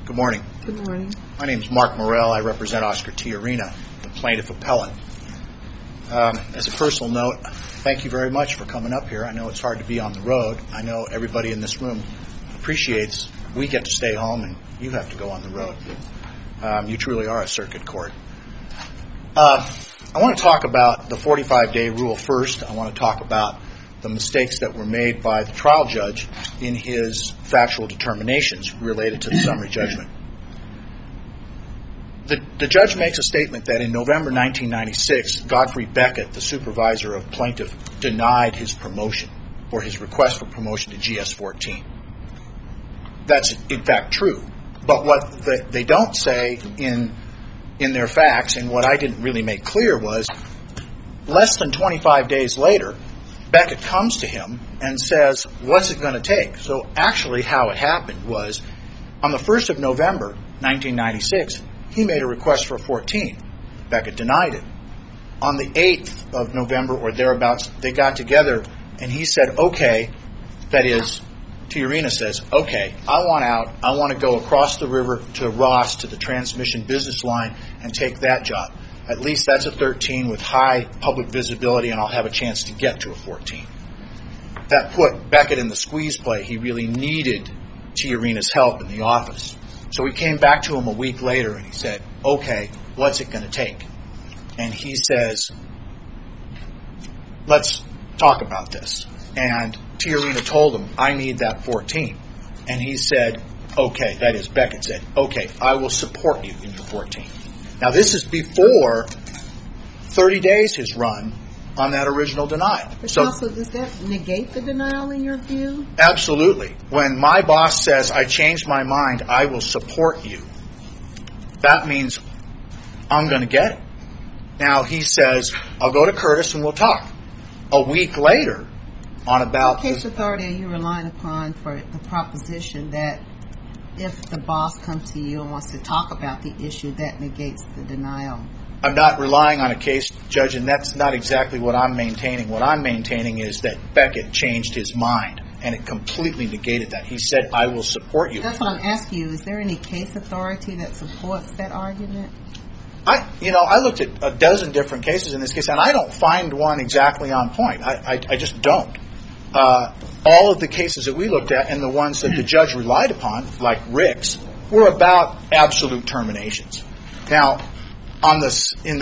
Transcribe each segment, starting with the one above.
Good morning. Good morning. My name is Mark Morell. I represent Oscar Tijerina, the plaintiff appellant. As a personal note, thank you very much for coming up here. I know it's hard to be on the road. I know everybody in this room appreciates we get to stay home and you have to go on the road. You truly are a circuit court. I want to talk about the 45-day rule first. I want to talk about the mistakes that were made by the trial judge in his factual determinations related to the summary judgment. The judge makes a statement that in November 1996, Godfrey Beckett, the supervisor of plaintiff, denied his promotion or his request for promotion to GS-14. That's in fact true. But what they don't say in their facts, and what I didn't really make clear, was less than 25 days later, Beckett comes to him and says, what's it going to take? So actually how it happened was on the 1st of November 1996, he made a request for a 14. Beckett denied it. On the 8th of November or thereabouts, they got together and he said, okay, that is, Tijerina says, okay, I want out. I want to go across the river to Ross to the transmission business line and take that job. At least that's a 13 with high public visibility, and I'll have a chance to get to a 14. That put Beckett in the squeeze play. He really needed Tijerina's help in the office. So he came back to him a week later and he said, okay, what's it going to take? And he says, let's talk about this. And Tijerina told him, I need that 14. And he said, okay, that is, Beckett said, okay, I will support you in your 14. Now, this is before 30 days has run on that original denial. But so, also, does that negate the denial in your view? Absolutely. When my boss says, I changed my mind, I will support you, that means I'm going to get it. Now, he says, I'll go to Curtis and we'll talk. A week later, on about... What case authority are you relying upon for the proposition that if the boss comes to you and wants to talk about the issue, that negates the denial? I'm not relying on a case, Judge, and that's not exactly what I'm maintaining. What I'm maintaining is that Beckett changed his mind, and it completely negated that. He said, I will support you. That's what I'm asking you. Is there any case authority that supports that argument? I looked at a dozen different cases in this case, and I don't find one exactly on point. I just don't. All of the cases that we looked at and the ones that the judge relied upon, like Rick's, were about absolute terminations. Now, on the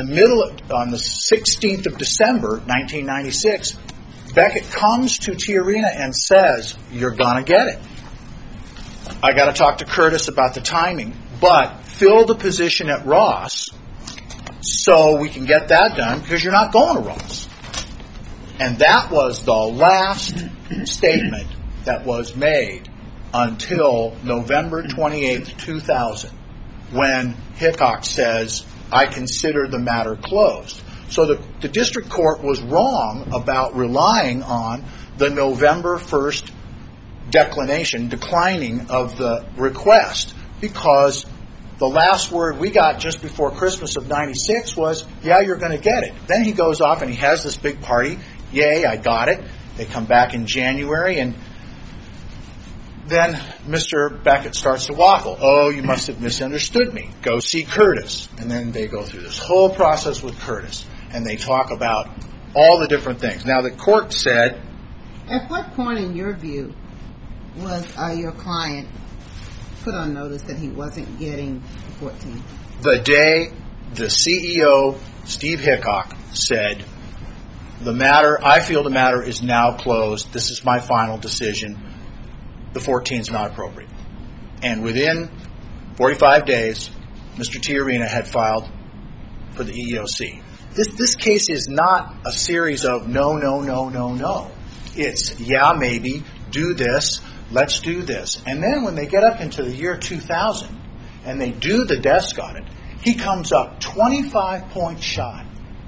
16th of December, 1996, Beckett comes to Tijerina and says, you're going to get it. I got to talk to Curtis about the timing, but fill the position at Ross so we can get that done because you're not going to Ross. And that was the last statement that was made until November 28th, 2000, when Hickok says, I consider the matter closed. So the district court was wrong about relying on the November 1st declining of the request, because the last word we got just before Christmas of 96 was, yeah, you're going to get it. Then he goes off and he has this big party. Yay, I got it. They come back in January, and then Mr. Beckett starts to waffle. Oh, you must have misunderstood me. Go see Curtis. And then they go through this whole process with Curtis, and they talk about all the different things. Now, the court said... At what point, in your view, was your client put on notice that he wasn't getting the 14? The day the CEO, Steve Hickok, said, I feel the matter is now closed. This is my final decision. The 14 is not appropriate. And within 45 days, Mr. Tijerina had filed for the EEOC. This case is not a series of no. It's, yeah, maybe, do this, let's do this. And then when they get up into the year 2000 and they do the desk audit, he comes up 25 points shy.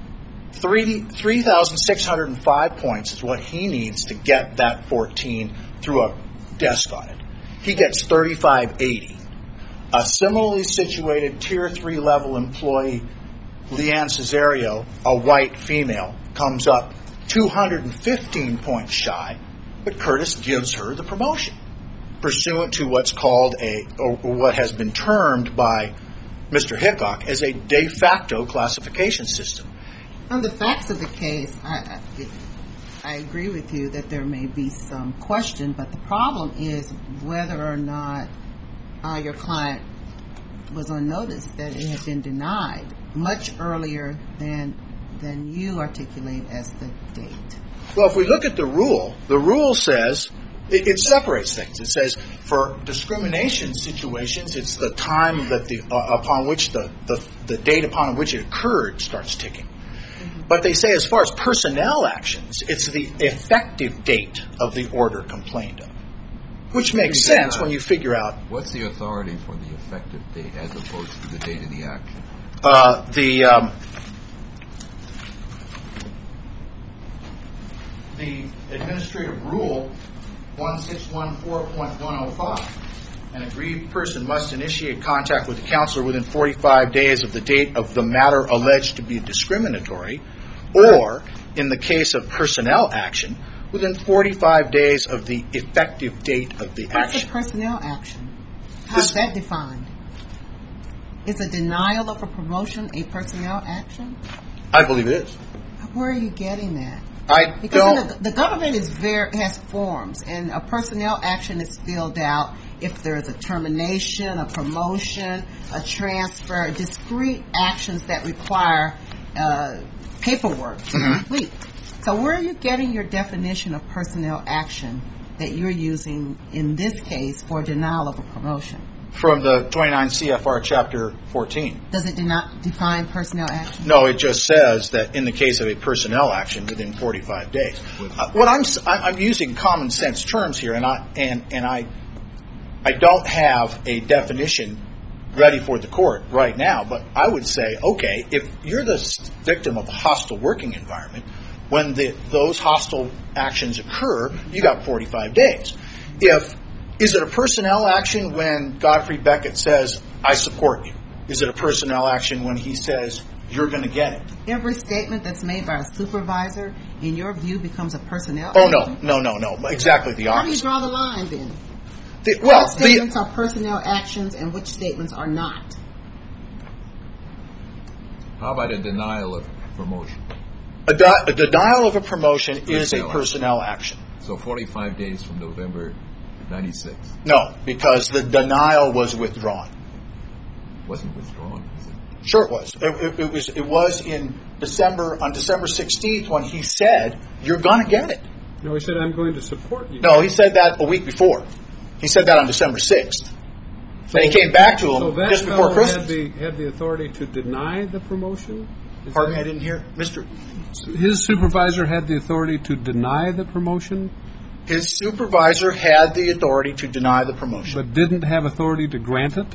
3,605 points is what he needs to get that 14 through a desk audit. He gets 3,580. A similarly situated Tier 3 level employee, Leanne Cesario, a white female, comes up 215 points shy, but Curtis gives her the promotion. pursuant to what's called or what has been termed by Mr. Hickok as a de facto classification system. On the facts of the case, I agree with you that there may be some question, but the problem is whether or not your client was on notice that it had been denied much earlier than you articulate as the date. Well, if we look at the rule says it separates things. It says for discrimination situations, it's the time that upon which the date upon which it occurred starts ticking. But they say as far as personnel actions, it's the effective date of the order complained of, which makes sense when you figure out. What's the authority for the effective date as opposed to the date of the action? The administrative rule 1614.105. An aggrieved person must initiate contact with the counselor within 45 days of the date of the matter alleged to be discriminatory, or, in the case of personnel action, within 45 days of the effective date of the What's action. a personnel action? How's that defined? Is a denial of a promotion a personnel action? I believe it is. Where are you getting that? Because the government has forms, and a personnel action is filled out if there's a termination, a promotion, a transfer, discrete actions that require paperwork to complete. So where are you getting your definition of personnel action that you're using in this case for denial of a promotion? From the 29 CFR Chapter 14. Does it not define personnel action? No, it just says that in the case of a personnel action within 45 days. I'm using common sense terms here, and I don't have a definition ready for the court right now. But I would say, okay, if you're the victim of a hostile working environment, when those hostile actions occur, you got 45 days. Is it a personnel action when Godfrey Beckett says, I support you? Is it a personnel action when he says, you're going to get it? Every statement that's made by a supervisor, in your view, becomes a personnel Oh, action? no. Exactly the How do you opposite. draw the line then? What statements are personnel actions and which statements are not? How about a denial of promotion? A denial of a promotion is a personnel action. So 45 days from November 96. No, because the denial was withdrawn. Wasn't withdrawn, was it? Sure it was. It was on December 16th when he said, you're going to get it. No, he said, I'm going to support you. No, he said that a week before. He said that on December 6th. And he came back to him just before Christmas. Had the authority to deny the promotion? Pardon me, I didn't hear. His supervisor had the authority to deny the promotion? His supervisor had the authority to deny the promotion. But didn't have authority to grant it?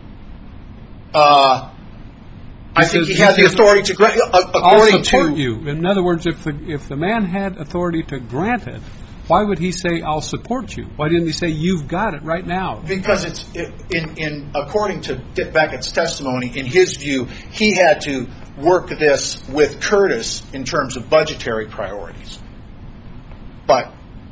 I think he had the authority to grant I'll support you. In other words, if the man had authority to grant it, why would he say, I'll support you? Why didn't he say, you've got it right now? Because according to Dick Beckett's testimony, in his view, he had to work this with Curtis in terms of budgetary priorities. But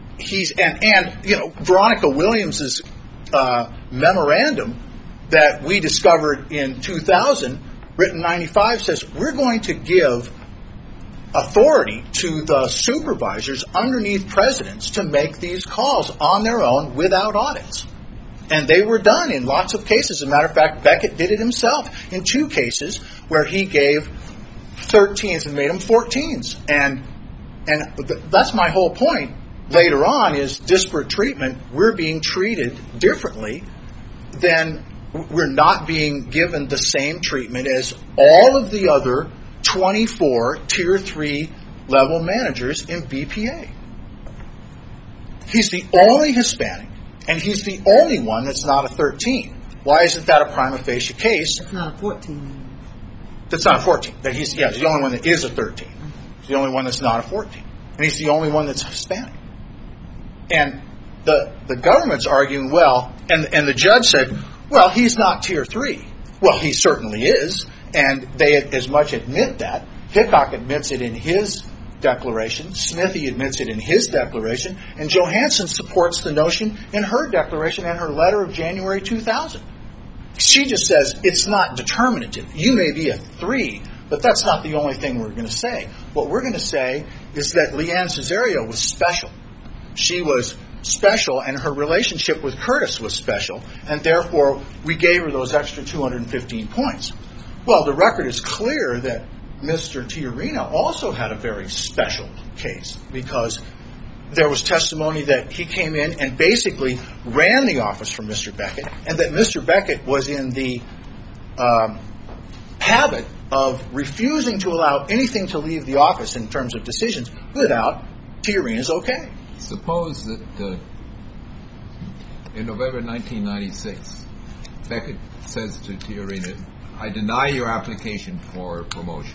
Veronica Williams's memorandum that we discovered in 2000, written 95, says we're going to give authority to the supervisors underneath presidents to make these calls on their own without audits. And they were done in lots of cases. As a matter of fact, Beckett did it himself in 2 cases where he gave 13s and made them 14s. And that's my whole point. Later on is disparate treatment. We're being treated differently than we're not being given the same treatment as all of the other 24 Tier 3 level managers in BPA. He's the only Hispanic, and he's the only one that's not a 13. Why isn't that a prima facie case? It's not a 14. That's not a 14. He's the only one that is a 13. He's the only one that's not a 14. And he's the only one that's Hispanic. And the government's arguing, and the judge said, well, he's not Tier 3. Well, he certainly is. And they as much admit that. Hickok admits it in his declaration. Smithy admits it in his declaration. And Johansson supports the notion in her declaration and her letter of January 2000. She just says it's not determinative. You may be a 3, but that's not the only thing we're going to say. What we're going to say is that Leanne Cesario was special. She was special, and her relationship with Curtis was special, and therefore we gave her those extra 215 points. Well, the record is clear that Mr. Tiarina also had a very special case, because there was testimony that he came in and basically ran the office for Mr. Beckett, and that Mr. Beckett was in the habit of refusing to allow anything to leave the office in terms of decisions without Tiarina's okay. Suppose that in November 1996, Beckett says to Tiarina, I deny your application for promotion.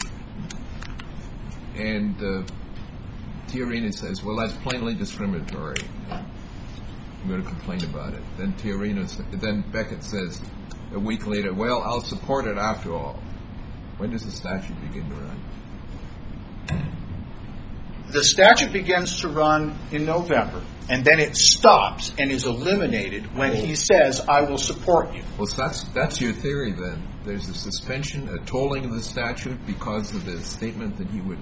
And Tiarina says, well, that's plainly discriminatory. I'm going to complain about it. Then Beckett says a week later, well, I'll support it after all. When does the statute begin to run? The statute begins to run in November, and then it stops and is eliminated when he says, I will support you. Well, so that's your theory then. There's a suspension, a tolling of the statute because of the statement that he would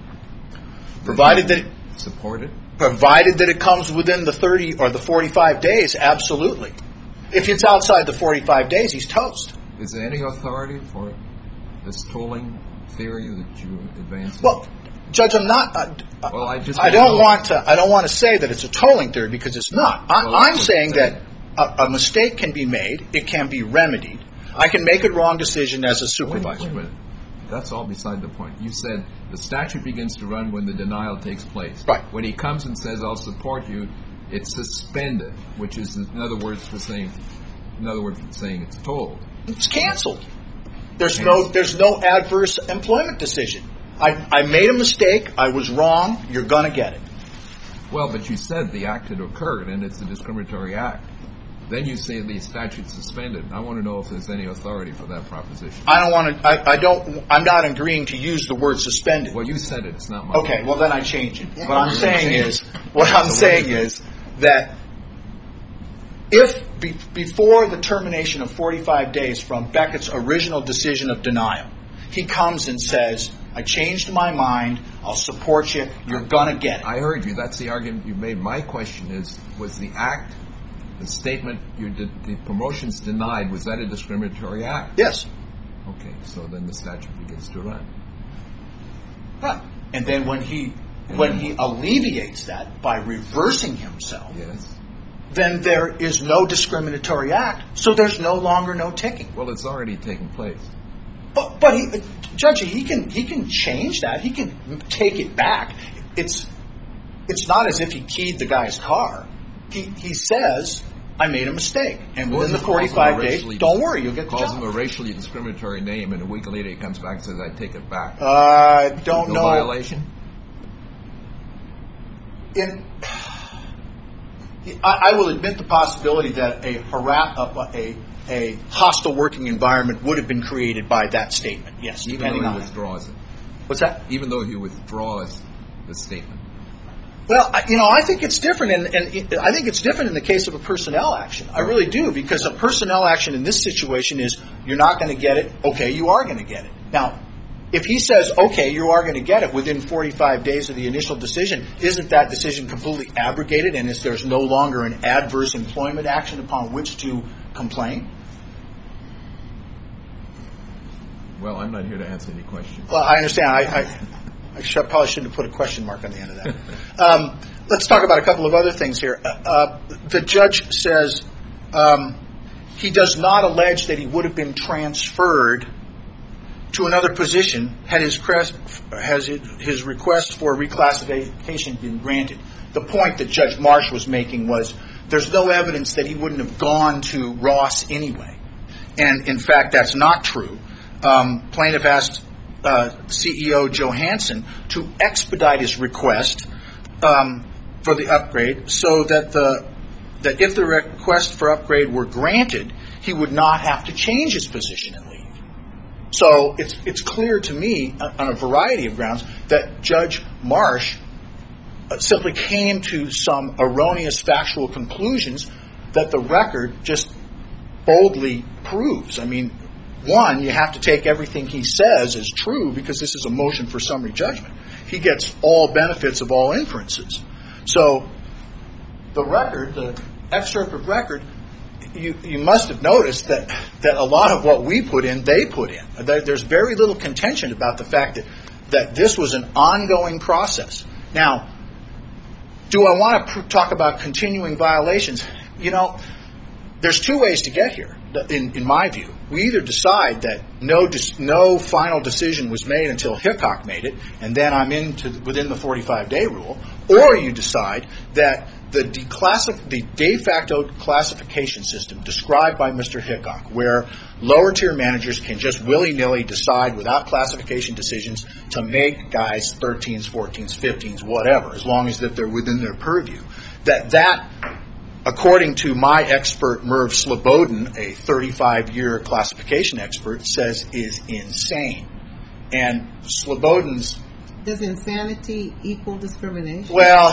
support it? Provided that it comes within the 30 or the 45 days, absolutely. If it's outside the 45 days, he's toast. Is there any authority for this tolling theory that you advance? Well, Judge, I'm not. I don't want to say that it's a tolling theory, because it's not. I'm saying that a mistake can be made. It can be remedied. I can make a wrong decision as a supervisor. Wait a minute. That's all beside the point. You said the statute begins to run when the denial takes place. Right. When he comes and says, I'll support you, it's suspended, which is another word for saying it's tolled. It's canceled. There's no adverse employment decision. I made a mistake. I was wrong. You're going to get it. Well, but you said the act had occurred, and it's a discriminatory act. Then you say the statute's suspended. I want to know if there's any authority for that proposition. I'm not agreeing to use the word suspended. Well, you said it. It's not my Okay, well then I change it. What I'm saying is that if before the termination of 45 days from Beckett's original decision of denial, he comes and says, I changed my mind, I'll support you, you're going to get it. I heard you. That's the argument you made. My question is, was the act, the statement, the promotion's denied, was that a discriminatory act? Yes. Okay, so then the statute begins to run. Right. And then when he alleviates that by reversing himself, yes, then there is no discriminatory act, so there's no longer no ticking. Well, it's already taken place. But Judge, he can change that. He can take it back. It's not as if he keyed the guy's car. He says, I made a mistake, and within the 45 days, don't worry, you'll get the job. Calls him a racially discriminatory name, and a week later he comes back and says, I take it back. Don't know. No violation? I will admit the possibility that a hostile working environment would have been created by that statement. Yes, even though he withdraws it. What's that? Even though he withdraws the statement. Well, I think it's different, and I think it's different in the case of a personnel action. I really do, because a personnel action in this situation is you're not going to get it. Okay, you are going to get it. Now, if he says, okay, you are going to get it within 45 days of the initial decision, isn't that decision completely abrogated, and there's no longer an adverse employment action upon which to complain? Well, I'm not here to answer any questions. Well, I understand. I probably shouldn't have put a question mark on the end of that. Let's talk about a couple of other things here. The judge says he does not allege that he would have been transferred to another position had his request for reclassification been granted. The point that Judge Marsh was making was there's no evidence that he wouldn't have gone to Ross anyway. And, in fact, that's not true. Plaintiff asked CEO Johansson to expedite his request for the upgrade so that if the request for upgrade were granted, he would not have to change his position and leave. So it's clear to me on a variety of grounds that Judge Marsh simply came to some erroneous factual conclusions that the record just boldly proves. I mean, one, you have to take everything he says as true because this is a motion for summary judgment. He gets all benefits of all inferences. So the record, the excerpt of record, you must have noticed that a lot of what we put in, they put in. There's very little contention about the fact that this was an ongoing process. Now, do I want to talk about continuing violations? You know, there's two ways to get here, in my view. We either decide that no final decision was made until Hickok made it, and then I'm within the 45-day rule, or you decide that the de facto classification system described by Mr. Hickok, where lower tier managers can just willy-nilly decide without classification decisions to make guys 13s, 14s, 15s, whatever, as long as that they're within their purview, that according to my expert, Merv Slobodin, a 35-year classification expert, says is insane. And Slobodin's... Does insanity equal discrimination? Well,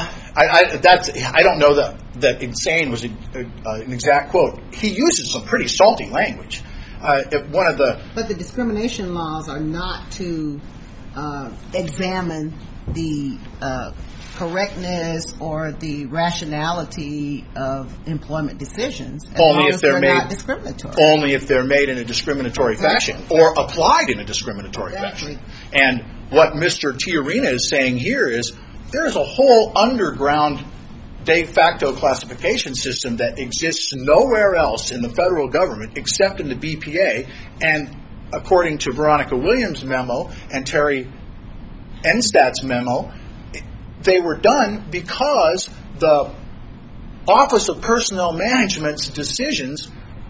I don't know that insane was an exact quote. He uses some pretty salty language. But the discrimination laws are not to examine the correctness or the rationality of employment decisions, only if they're made not discriminatory. Only if they're made in a discriminatory fashion or applied in a discriminatory fashion. And what Mr. Tiarina is saying here is there is a whole underground de facto classification system that exists nowhere else in the federal government except in the BPA. And according to Veronica Williams' memo and Terry Enstat's memo, they were done because the Office of Personnel Management's decisions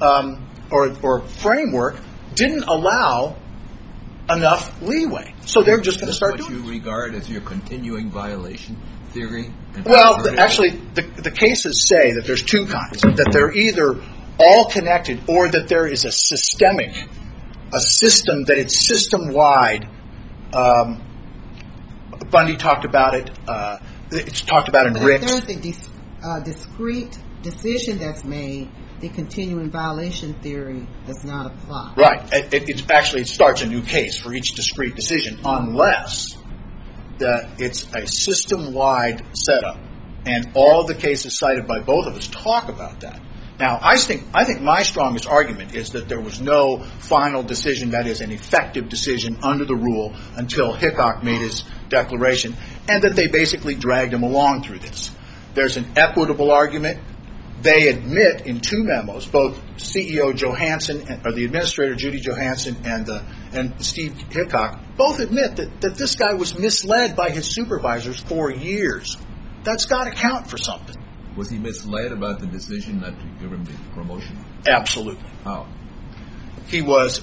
or framework didn't allow enough leeway. So they're just going to start doing it. What you regard as your continuing violation theory? Well, actually, the cases say that there's two kinds, that they're either all connected or that there is a system that it's system-wide. Bundy talked about it. It's talked about in Ricks. If there's a discrete decision that's made, the continuing violation theory does not apply. Right. It starts a new case for each discrete decision unless it's a system-wide setup. And all of the cases cited by both of us talk about that. Now, I think my strongest argument is that there was no final decision, that is, an effective decision under the rule until Hickok made his declaration, and that they basically dragged him along through this. There's an equitable argument. They admit in two memos, both CEO Johansson, or the administrator Judy Johansson, and Steve Hickok, both admit that this guy was misled by his supervisors for years. That's got to count for something. Was he misled about the decision not to give him the promotion? Absolutely. How? He was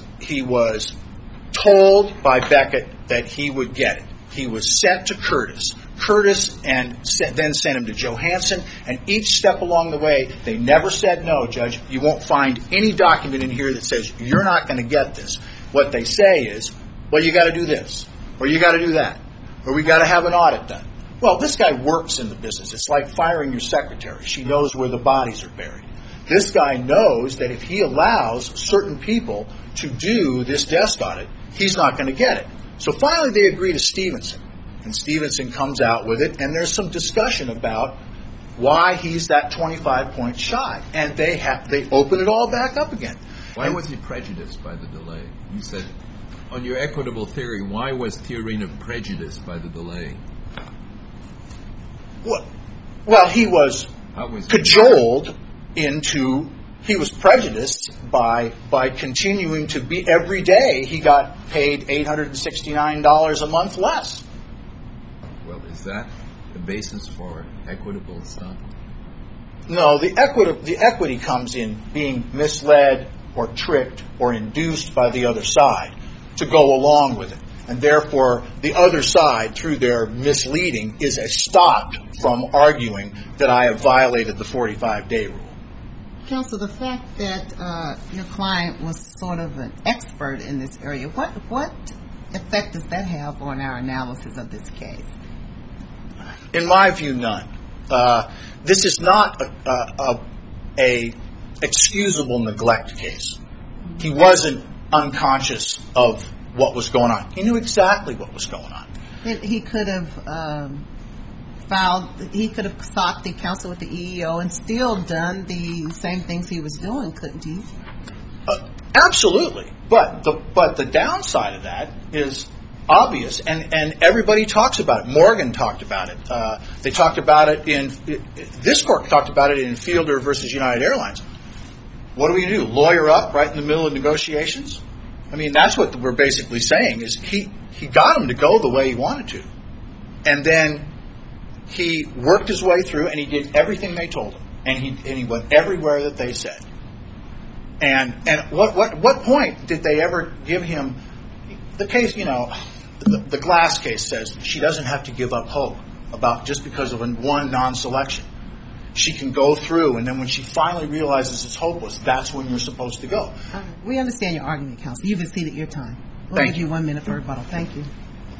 told by Beckett that he would get it. He was sent to Curtis, and then sent him to Johansson, and each step along the way, they never said, no, Judge, you won't find any document in here that says you're not going to get this. What they say is, well, you got to do this, or you got to do that, or we got to have an audit done. Well, this guy works in the business. It's like firing your secretary. She knows where the bodies are buried. This guy knows that if he allows certain people to do this desk audit, he's not going to get it. So finally they agree to Stevenson, and Stevenson comes out with it, and there's some discussion about why he's that 25 points shy, and they open it all back up again. Why was he prejudiced by the delay? You said, on your equitable theory, why was Tiarina prejudiced by the delay? Well, he was cajoled into, he was prejudiced by continuing to be, every day he got paid $869 a month less. Well, is that the basis for equitable stuff? No, the equity comes in being misled or tricked or induced by the other side to go along with it. And therefore, the other side, through their misleading, is stopped from arguing that I have violated the 45-day rule. Counsel, the fact that your client was sort of an expert in this area, what effect does that have on our analysis of this case? In my view, none. This is not a excusable neglect case. He wasn't unconscious of what was going on. He knew exactly what was going on. He could have he could have sought the counsel with the EEO and still done the same things he was doing, couldn't he? Absolutely. But the downside of that is obvious, and everybody talks about it. Morgan talked about it. They talked about it this court talked about it in Fielder versus United Airlines. What do we do? Lawyer up right in the middle of negotiations? I mean, that's what we're basically saying is he got him to go the way he wanted to. And then he worked his way through and he did everything they told him. And he went everywhere that they said. And what point did they ever give him the case, the Glass case says she doesn't have to give up hope about just because of one non-selection. She can go through, and then when she finally realizes it's hopeless, that's when you're supposed to go. We understand your argument, counsel. You've exceeded your time. We'll Thank give you 1 minute for rebuttal. Thank you.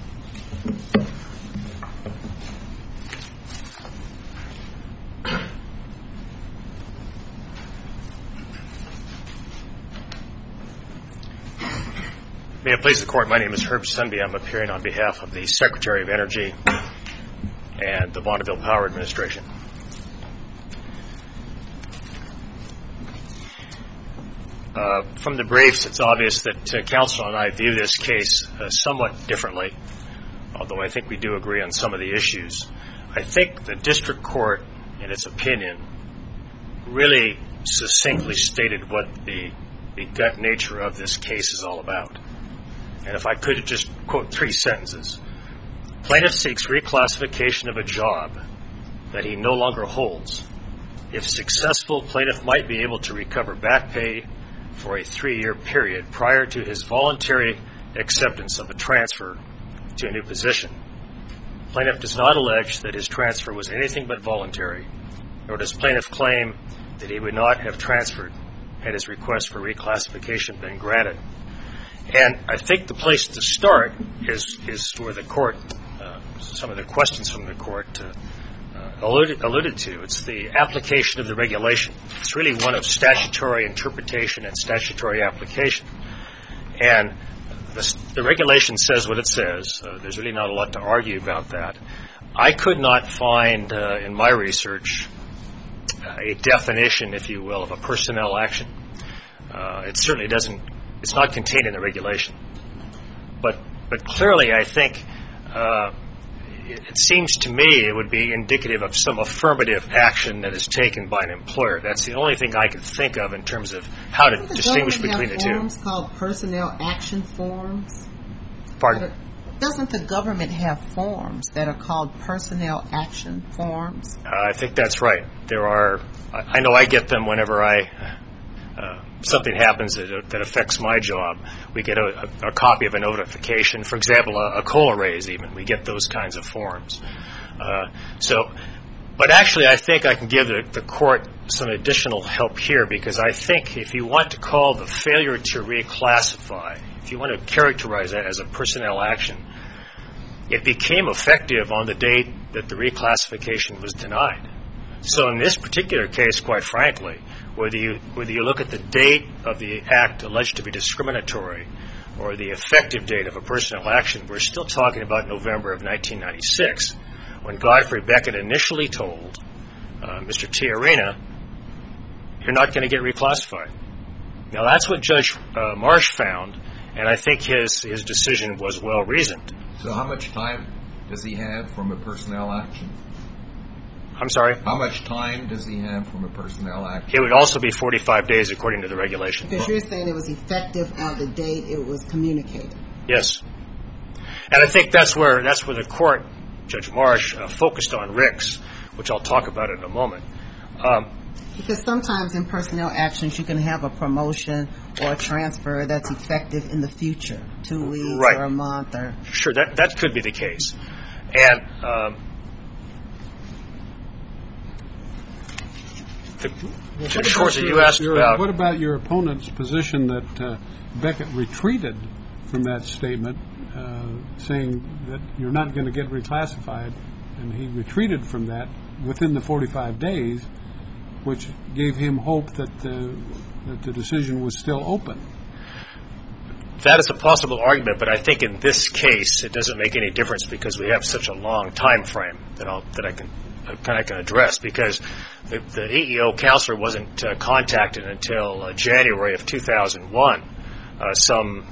May it please the Court, my name is Herb Sunby. I'm appearing on behalf of the Secretary of Energy and the Bonneville Power Administration. From the briefs, it's obvious that counsel and I view this case somewhat differently, although I think we do agree on some of the issues. I think the district court, in its opinion, really succinctly stated what the gut nature of this case is all about. And if I could just quote 3 sentences. Plaintiff seeks reclassification of a job that he no longer holds. If successful, plaintiff might be able to recover back pay for a 3-year period prior to his voluntary acceptance of a transfer to a new position. Plaintiff does not allege that his transfer was anything but voluntary, nor does plaintiff claim that he would not have transferred had his request for reclassification been granted. And I think the place to start is where the court, some of the questions from the court alluded to. It's the application of the regulation. It's really one of statutory interpretation and statutory application. And the regulation says what it says. There's really not a lot to argue about that. I could not find in my research a definition, if you will, of a personnel action. It certainly doesn't. It's not contained in the regulation. But clearly, I think it seems to me it would be indicative of some affirmative action that is taken by an employer. That's the only thing I can think of in terms of how to distinguish between the two. Forms called personnel action forms. Pardon? Doesn't the government have forms that are called personnel action forms? I think that's right. There are. I know I get them whenever something happens that affects my job. We get a copy of a notification. For example, a COLA raise even. We get those kinds of forms. But actually I think I can give the court some additional help here, because I think if you want to call the failure to reclassify, if you want to characterize that as a personnel action, it became effective on the date that the reclassification was denied. So in this particular case, quite frankly, whether you look at the date of the act alleged to be discriminatory or the effective date of a personnel action, we're still talking about November of 1996, when Godfrey Beckett initially told Mr. Tiarena, you're not going to get reclassified. Now, that's what Judge Marsh found, and I think his decision was well-reasoned. So how much time does he have from a personnel action? I'm sorry? How much time does he have from a personnel action? It would also be 45 days according to the regulation. Because you're saying it was effective on the date it was communicated. Yes. And I think that's where the court, Judge Marsh, focused on RICS, which I'll talk about in a moment. Because sometimes in personnel actions you can have a promotion or a transfer that's effective in the future, 2 weeks right. or a month. Or Sure, that could be the case. And Judge Schwarzer, you asked about... What about your opponent's position that Beckett retreated from that statement, saying that you're not going to get reclassified, and he retreated from that within the 45 days, which gave him hope that the decision was still open. That is a possible argument, but I think in this case it doesn't make any difference because we have such a long time frame that I can address, because the EEO counselor wasn't contacted until January of 2001, some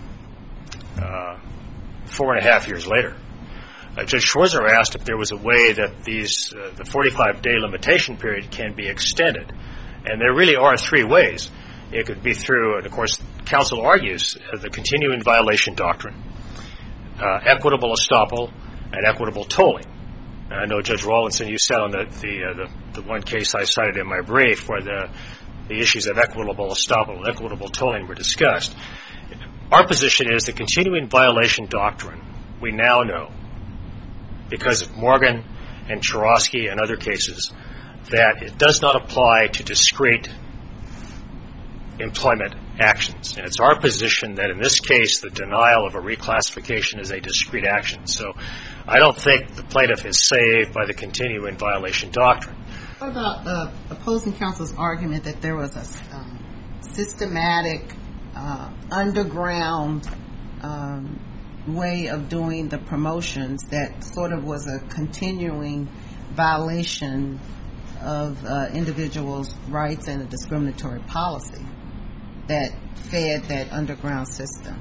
4.5 years later. Judge Schwarzer asked if there was a way that the 45-day limitation period can be extended, and there really are three ways. It could be through, and of course, counsel argues the continuing violation doctrine, equitable estoppel, and equitable tolling. And I know, Judge Rawlinson, you said on the one case I cited in my brief where the issues of equitable estoppel and equitable tolling were discussed. Our position is the continuing violation doctrine, we now know, because of Morgan and Chorosky and other cases, that it does not apply to discrete employment actions. And it's our position that in this case, the denial of a reclassification is a discrete action. So I don't think the plaintiff is saved by the continuing violation doctrine. What about opposing counsel's argument that there was a systematic underground way of doing the promotions that sort of was a continuing violation of individuals' rights and a discriminatory policy that fed that underground system?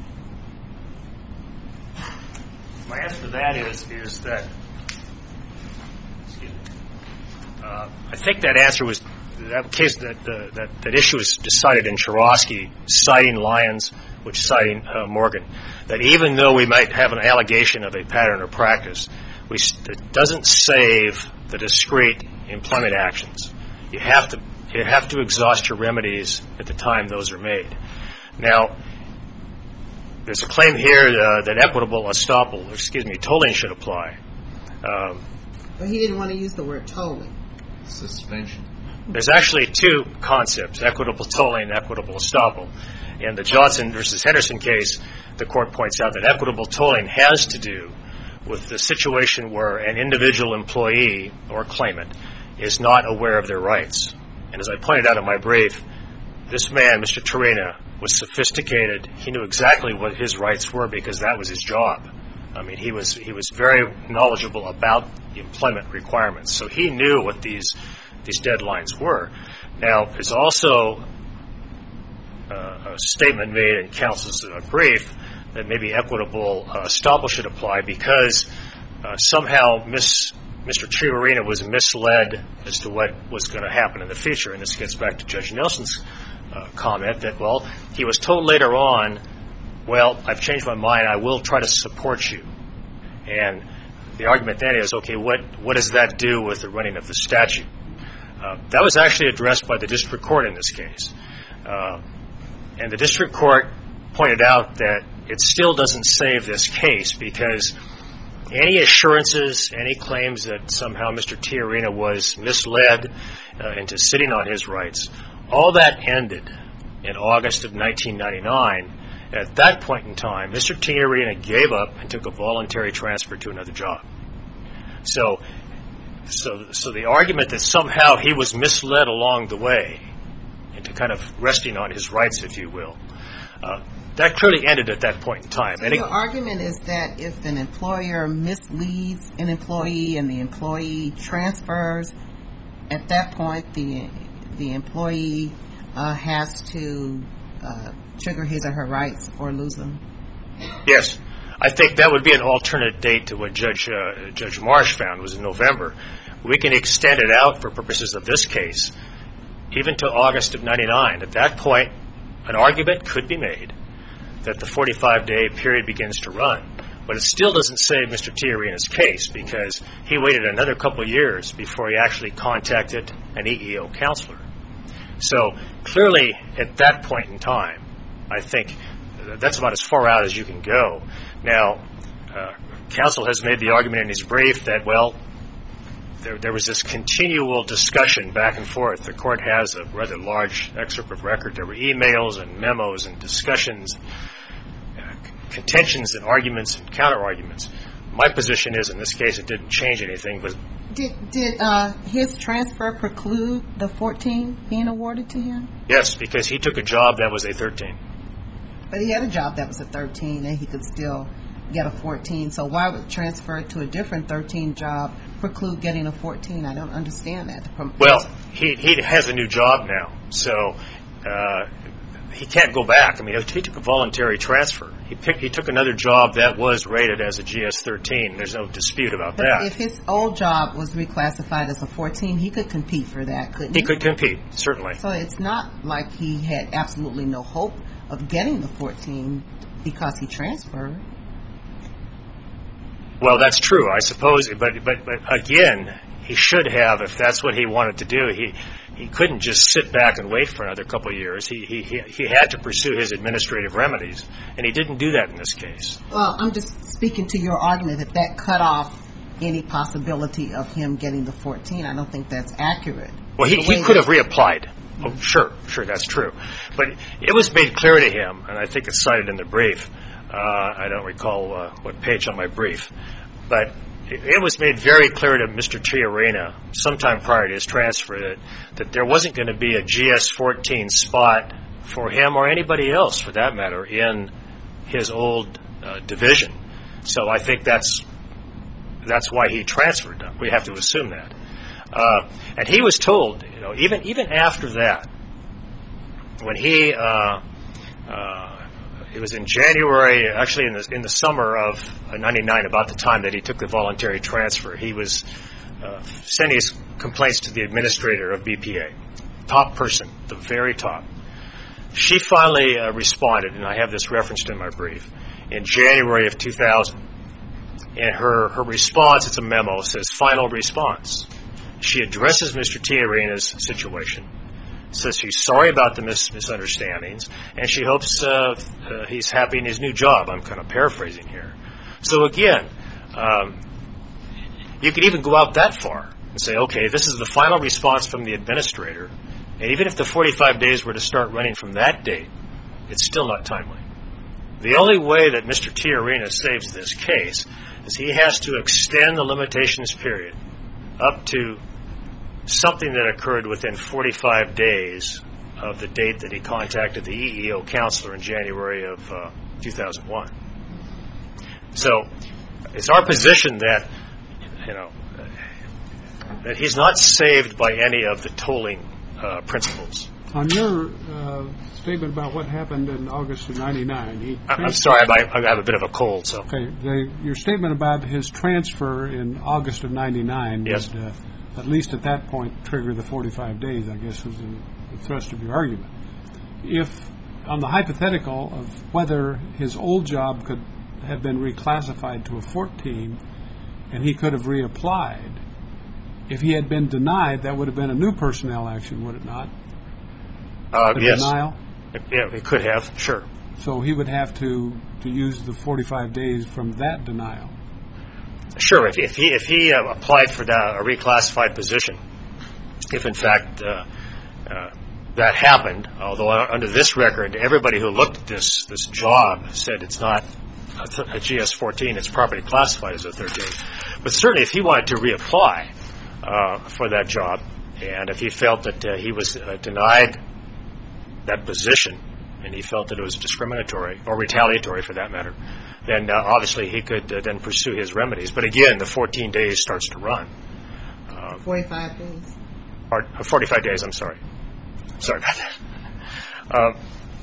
My answer to that is that I think that answer was that case that issue was decided in Chorosky, citing Lyons, which citing Morgan, that even though we might have an allegation of a pattern or practice, it doesn't save the discrete employment actions. You have to exhaust your remedies at the time those are made. Now, there's a claim here that equitable estoppel, tolling should apply. But he didn't want to use the word tolling. Suspension. There's actually two concepts, equitable tolling and equitable estoppel. In the Johnson versus Henderson case, the court points out that equitable tolling has to do with the situation where an individual employee or claimant is not aware of their rights. And as I pointed out in my brief, this man, Mr. Torina, was sophisticated. He knew exactly what his rights were because that was his job. I mean, he was very knowledgeable about the employment requirements. So he knew what these deadlines were. Now, there's also a statement made in counsel's brief that maybe equitable estoppel should apply because somehow Mr. Chiarina was misled as to what was going to happen in the future. And this gets back to Judge Nelson's comment that, well, he was told later on, well, I've changed my mind. I will try to support you. And the argument then is, okay, what does that do with the running of the statute? That was actually addressed by the district court in this case. And the district court pointed out that it still doesn't save this case because any assurances, any claims that somehow Mr. Chiarina was misled into sitting on his rights, all that ended in August of 1999. At that point in time, Mr. Chiarina gave up and took a voluntary transfer to another job. So the argument that somehow he was misled along the way into kind of resting on his rights, if you will, that clearly ended at that point in time. So your argument is that if an employer misleads an employee and the employee transfers, at that point the employee has to trigger his or her rights or lose them? Yes. I think that would be an alternate date to what Judge Marsh found was in November. We can extend it out for purposes of this case even to August of 99. At that point, an argument could be made that the 45-day period begins to run. But it still doesn't save Mr. Chiarina's case because he waited another couple of years before he actually contacted an EEO counselor. So clearly at that point in time, I think that's about as far out as you can go. Now, counsel has made the argument in his brief that, well, there was this continual discussion back and forth. The court has a rather large excerpt of record. There were emails and memos and discussions, contentions and arguments and counter-arguments. My position is, in this case, it didn't change anything, but Did his transfer preclude the 14 being awarded to him? yes, because he took a job that was a 13. But he had a job that was a 13, and he could still get a 14. So why would transfer to a different 13 job preclude getting a 14? I don't understand that. Well, he has a new job now, so he can't go back. I mean, he took a voluntary transfer. He took another job that was rated as a GS-13. There's no dispute about But that. if his old job was reclassified as a 14, he could compete for that, couldn't he? He could compete, certainly. So it's not like he had absolutely no hope of getting the 14 because he transferred. Well, that's true, I suppose. But again, he should have, if that's what he wanted to do. He couldn't just sit back and wait for another couple of years. He had to pursue his administrative remedies, and he didn't do that in this case. Well, I'm just speaking to your argument that cut off any possibility of him getting the 14. I don't think that's accurate. Well, he could have reapplied. Oh, sure, that's true. But it was made clear to him, and I think it's cited in the brief. I don't recall what page on my brief, but it was made very clear to Mr. Tiarena sometime prior to his transfer that there wasn't going to be a GS-14 spot for him or anybody else, for that matter, in his old division. So I think that's why he transferred. We have to assume that. And he was told, even after that, when it was in January, actually in the summer of '99, about the time that he took the voluntary transfer, he was sending his complaints to the administrator of BPA, top person, the very top. She finally responded, and I have this referenced in my brief, in January of 2000. And her response, it's a memo, says final response. She addresses Mr. Tiarena's situation, says she's sorry about the misunderstandings, and she hopes he's happy in his new job. I'm kind of paraphrasing here. So again, you could even go out that far and say, okay, this is the final response from the administrator, and even if the 45 days were to start running from that date, it's still not timely. The only way that Mr. Tiarena saves this case is he has to extend the limitations period up to something that occurred within 45 days of the date that he contacted the EEO counselor in January of 2001. So it's our position that, that he's not saved by any of the tolling principles. On your statement about what happened in August of '99, I'm sorry, I have a bit of a cold. So okay, your statement about his transfer in August of '99 yes. would, at least at that point, trigger the 45 days, I guess, was the thrust of your argument. If, on the hypothetical of whether his old job could have been reclassified to a 14 and he could have reapplied, if he had been denied, that would have been a new personnel action, would it not? Yes. Denial? Yeah, it could have, sure. So he would have to use the 45 days from that denial. Sure, if he applied for a reclassified position, if in fact that happened, although under this record, everybody who looked at this job said it's not a GS-14, it's properly classified as a 13. But certainly if he wanted to reapply for that job, and if he felt that he was denied that position, and he felt that it was discriminatory, or retaliatory for that matter, then obviously he could then pursue his remedies. But again, the 14 days starts to run. 45 days. 45 days, I'm sorry. Sorry about that.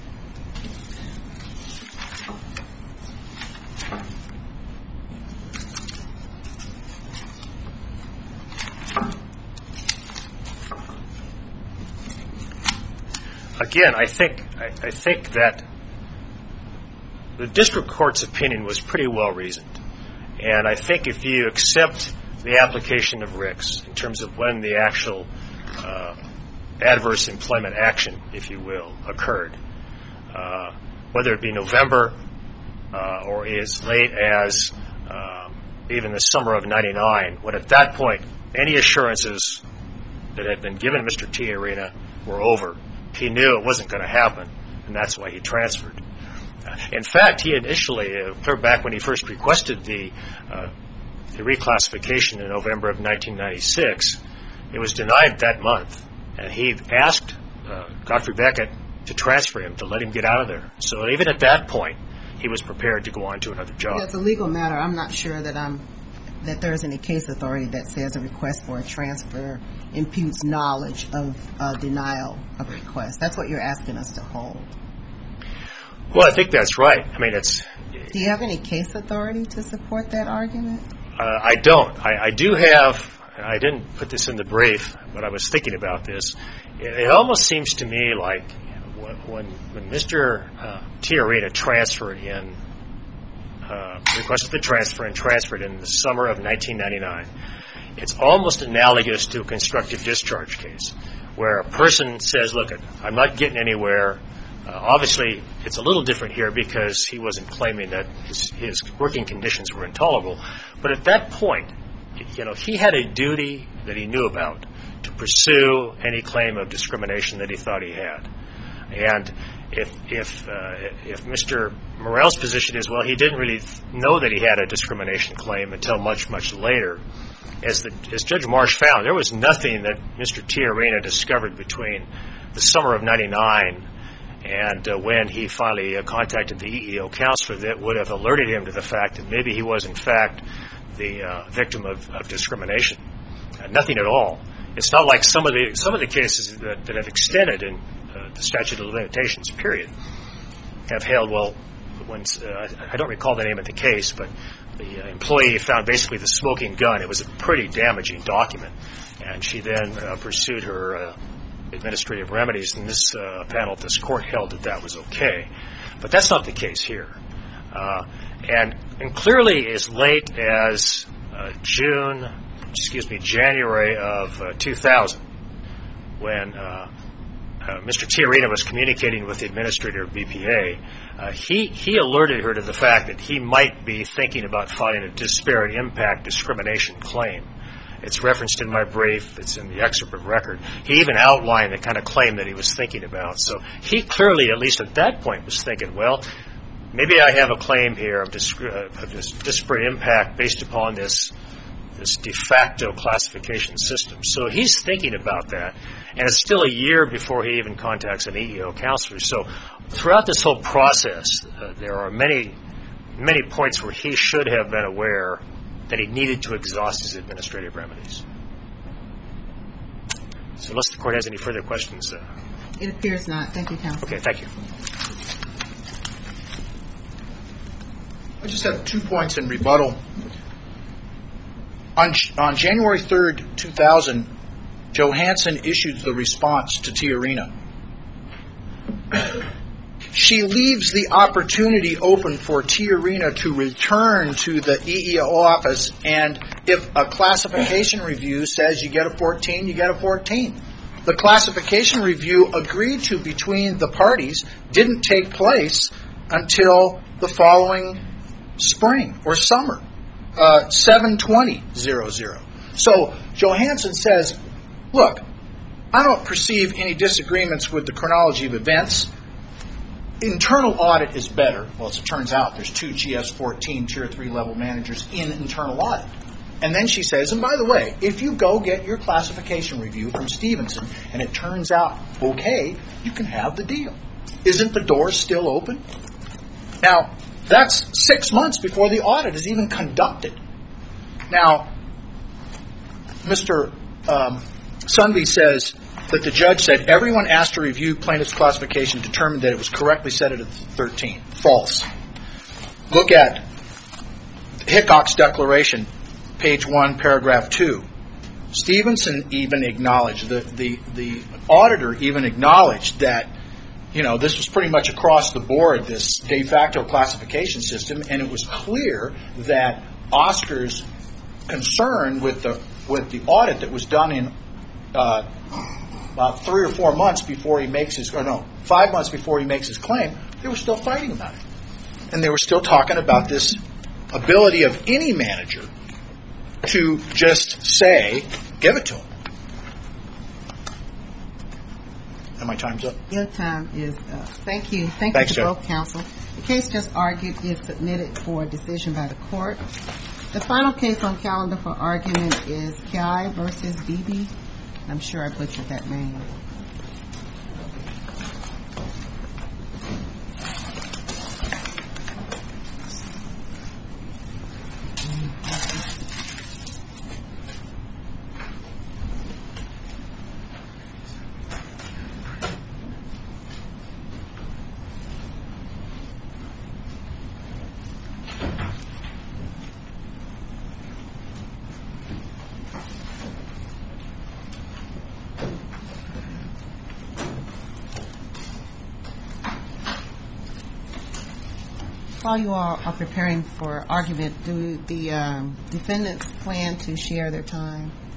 Again, I think that the district court's opinion was pretty well reasoned, and I think if you accept the application of RICS in terms of when the actual adverse employment action, if you will, occurred, whether it be November or as late as even the summer of '99, when at that point any assurances that had been given Mr. Tiarena were over. He knew it wasn't going to happen, and that's why he transferred. In fact, he initially, clear back when he first requested the the reclassification in November of 1996, it was denied that month, and he asked Godfrey Beckett to transfer him, to let him get out of there. So even at that point, he was prepared to go on to another job. As a legal matter, I'm not sure that there's any case authority that says a request for a transfer imputes knowledge of denial of a request. That's what you're asking us to hold. Well, I think that's right. I mean, Do you have any case authority to support that argument? I don't. I do have. I didn't put this in the brief, but I was thinking about this. It almost seems to me like when Mr. Tiarina requested the transfer and transferred in the summer of 1999, it's almost analogous to a constructive discharge case, where a person says, look, I'm not getting anywhere. Obviously, it's a little different here because he wasn't claiming that his working conditions were intolerable. But at that point, he had a duty that he knew about to pursue any claim of discrimination that he thought he had. And if Mr. Morell's position is, well, he didn't really know that he had a discrimination claim until much, much later, as Judge Marsh found, there was nothing that Mr. Tiarina discovered between the summer of 99 and when he finally contacted the EEO counselor that would have alerted him to the fact that maybe he was, in fact, the victim of discrimination. Nothing at all. It's not like some of the cases that have extended in the statute of limitations period have held, well, I don't recall the name of the case, but the employee found basically the smoking gun. It was a pretty damaging document. And she then pursued her administrative remedies, and this panel at this court held that was okay. But that's not the case here. And clearly as late as January of 2000, when Mr. Tiarina was communicating with the administrator of BPA, he alerted her to the fact that he might be thinking about filing a disparate impact discrimination claim. It's referenced in my brief. It's in the excerpt of record. He even outlined the kind of claim that he was thinking about. So he clearly, at least at that point, was thinking, well, maybe I have a claim here of this disparate impact based upon this de facto classification system. So he's thinking about that, and it's still a year before he even contacts an EEO counselor. So throughout this whole process, there are many, many points where he should have been aware that he needed to exhaust his administrative remedies. So unless the court has any further questions. It appears not. Thank you, counsel. Okay, thank you. I just have 2 points in rebuttal. On January 3rd, 2000, Johansson issued the response to Tiarina. She leaves the opportunity open for Tiarina to return to the EEO office, and if a classification review says you get a 14, you get a 14. The classification review agreed to between the parties didn't take place until the following spring or summer, 7/20/00. So Johansson says, look, I don't perceive any disagreements with the chronology of events. Internal audit is better. Well, as it turns out, there's 2 GS-14 Tier 3 level managers in internal audit. And then she says, and by the way, if you go get your classification review from Stevenson and it turns out okay, you can have the deal. Isn't the door still open? Now, that's 6 months before the audit is even conducted. Now, Mr. Sunby says that the judge said everyone asked to review plaintiff's classification determined that it was correctly set at 13. False. Look at Hickok's declaration, page 1, paragraph 2. Stevenson even acknowledged, the auditor even acknowledged that, this was pretty much across the board, this de facto classification system, and it was clear that Oscar's concern with the audit that was done in about 3 or 4 months before he makes 5 months before he makes his claim, they were still fighting about it. And they were still talking about this ability of any manager to just say, give it to him. And my time's up. Your time is up. Thank you. Thanks Judge. to both counsel. The case just argued is submitted for decision by the court. The final case on calendar for argument is Kiai versus Beebe. I'm sure I butchered that name. While you all are preparing for argument, do the defendants plan to share their time?